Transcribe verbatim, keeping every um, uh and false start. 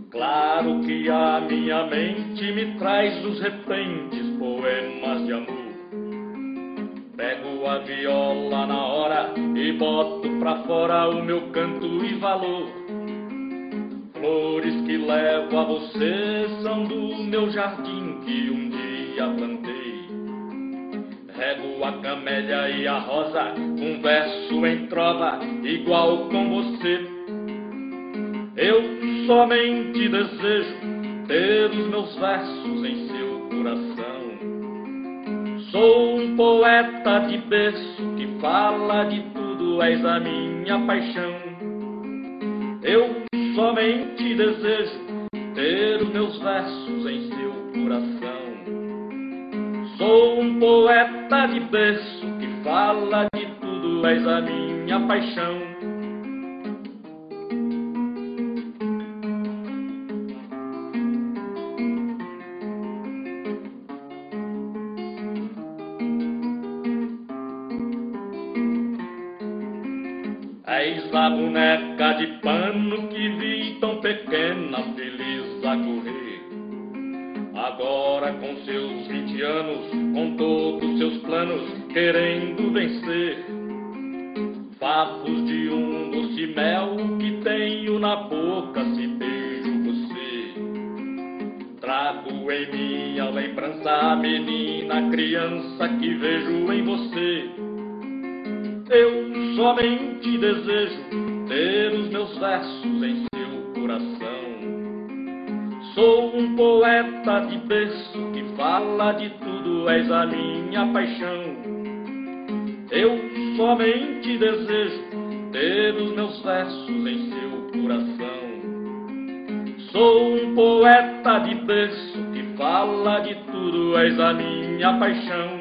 Claro que a minha mente me traz os repentes poemas de amor. Pego a viola na hora e boto pra fora o meu canto e valor. Flores que levo a você são do meu jardim que um dia plantei. Rego a camélia e a rosa, um verso em trova igual com você. Eu somente desejo ter os meus versos em seu coração. Sou um poeta de berço que fala de tudo, és a minha paixão. Eu somente desejo ter os meus versos em seu coração. Sou um poeta de berço que fala de tudo, és a minha paixão. És a boneca de pano que vi tão pequena, feliz a correr. Agora com seus vinte anos, com todos seus planos, querendo vencer. Favos de um doce mel que tenho na boca se beijo você. Trago em minha lembrança a menina, criança que vejo em você. Eu somente desejo ter os meus versos em seu coração. Sou um poeta de berço que fala de tudo, és a minha paixão. Eu somente desejo ter os meus versos em seu coração. Sou um poeta de berço que fala de tudo, és a minha paixão.